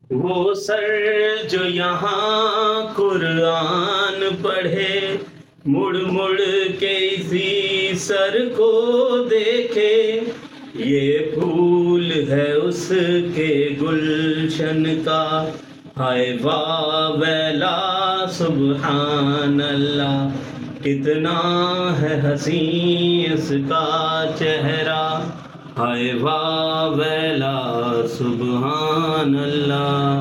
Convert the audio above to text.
वो सर जो यहाँ कुरान पढ़े, मुड़ मुड़ के इसी सर को देखे। ये फूल है उसके गुलशन का, हाय वाह वैला सुबहान अल्लाह। कितना है हसी इसका चेहरा, हाय वाह वैला सुबहान अल्लाह।